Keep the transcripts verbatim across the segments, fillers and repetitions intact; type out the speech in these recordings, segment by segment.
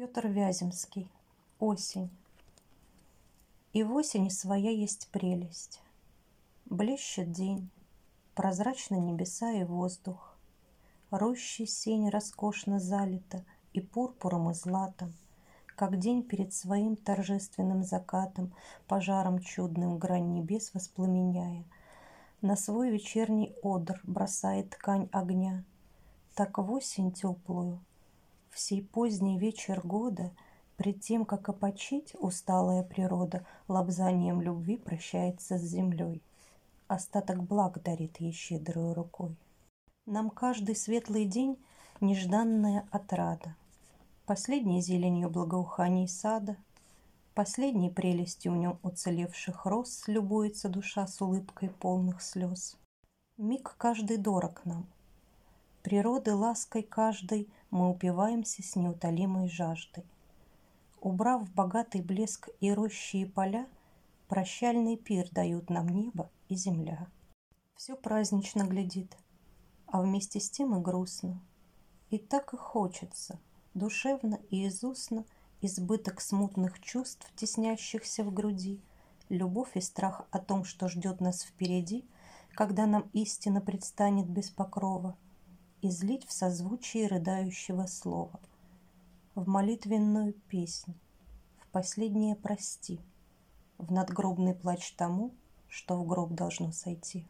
Петр Вяземский. Осень. И в осени своя есть прелесть. Блещет день, прозрачны небеса и воздух. Рощей сень роскошно залита и пурпуром, и златом, как день перед своим торжественным закатом, пожаром чудным грань небес воспламеняя, на свой вечерний одр бросает ткань огня. Так в осень теплую, в сей поздний вечер года, пред тем, как опочить, усталая природа лобзанием любви прощается с землей, остаток благ дарит ей щедрою рукой. Нам каждый светлый день нежданная отрада, последней зеленью благоуханий сада, последней прелестью в нем уцелевших роз любуется душа с улыбкой полных слез. Миг каждый дорог нам, природы лаской каждой мы упиваемся с неутолимой жаждой. Убрав богатый блеск и рощи, и поля, прощальный пир дают нам небо и земля. Все празднично глядит, а вместе с тем и грустно. И так и хочется, душевно и из устно, избыток смутных чувств, теснящихся в груди, любовь и страх о том, что ждет нас впереди, когда нам истина предстанет без покрова, излить в созвучии рыдающего слова, в молитвенную песнь, в последнее прости, в надгробный плач тому, что в гроб должно сойти.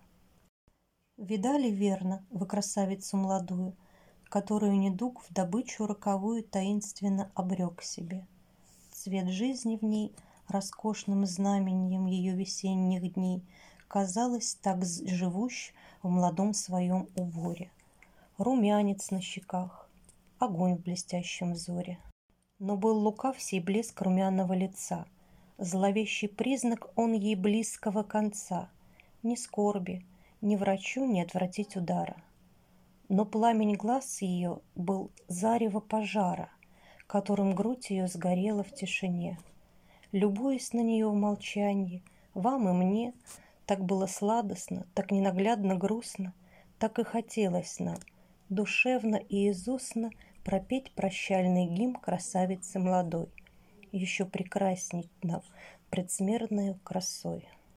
Видали, верно, вы красавицу молодую, которую недуг в добычу роковую таинственно обрек себе. Цвет жизни в ней роскошным знаменьем ее весенних дней казалось так живущ в молодом своем уборе. Румянец на щеках, огонь в блестящем взоре. Но был лукав сей блеск румяного лица, зловещий признак он ей близкого конца. Ни скорби, ни врачу не отвратить удара. Но пламень глаз ее был зарево пожара, которым грудь ее сгорела в тишине. Любуясь на нее в молчании, вам и мне, так было сладостно, так ненаглядно грустно, так и хотелось нам душевно и из устно пропеть прощальный гимн красавицы молодой, еще прекрасней нам предсмертною красой.